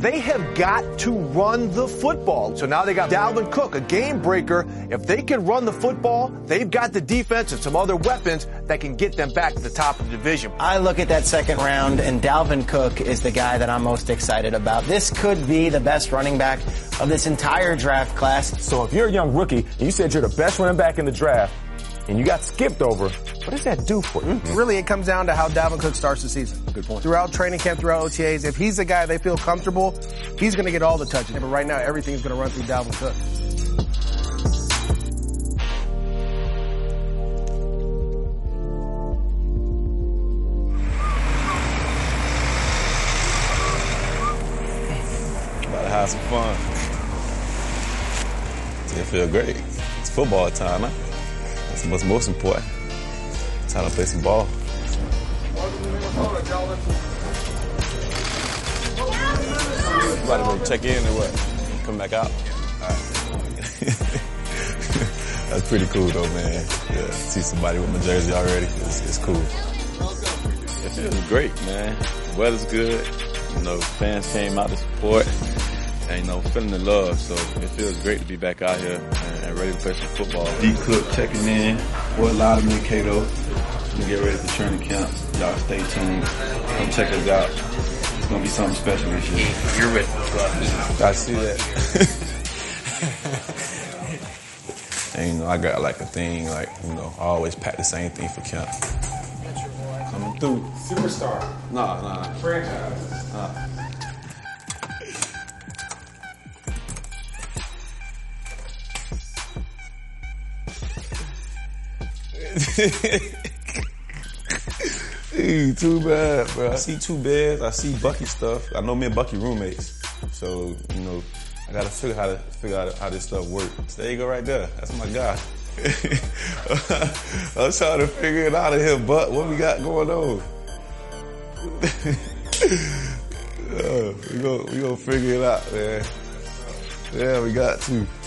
they have got to run the football. So now they got Dalvin Cook, a game breaker. If they can run the football, they've got the defense and some other weapons that can get them back to the top of the division. I look at that second round, and Dalvin Cook is the guy that I'm most excited about. This could be the best running back of this entire draft class. So if you're a young rookie and you said you're the best running back in the draft and you got skipped over, what does that do for you? Really, it comes down to how Dalvin Cook starts the season. Good point. Throughout training camp, throughout OTAs, if he's the guy they feel comfortable, he's going to get all the touches. But right now, everything's going to run through Dalvin Cook. About to have some fun. It feel great. It's football time, huh? That's what's most important. Time to play some ball. About to check in or what? Come back out? All right. That's pretty cool though, man. Yeah, see somebody with my jersey already. It's cool. It feels great, man. The weather's good. You know, fans came out to support. And, you know, feeling the love. So it feels great to be back out here and ready to play some football. D Cook checking in. Fort Lauderdale, Cato. We get ready for training camp. Y'all stay tuned. Come check us out. It's going to be something special this year. You're ready for the I see that. And, you know, I got like a thing, like, you know, I always pack the same thing for camp. Coming through. Superstar. Nah. Franchise. Dude, too bad, bro. I see two beds. I see Bucky stuff. I know me and Bucky roommates, so you know I gotta figure out how this stuff works. So there you go, right there. That's my guy. I'm trying to figure it out of here, but what we got going on? We gonna figure it out, man. Yeah, we got to.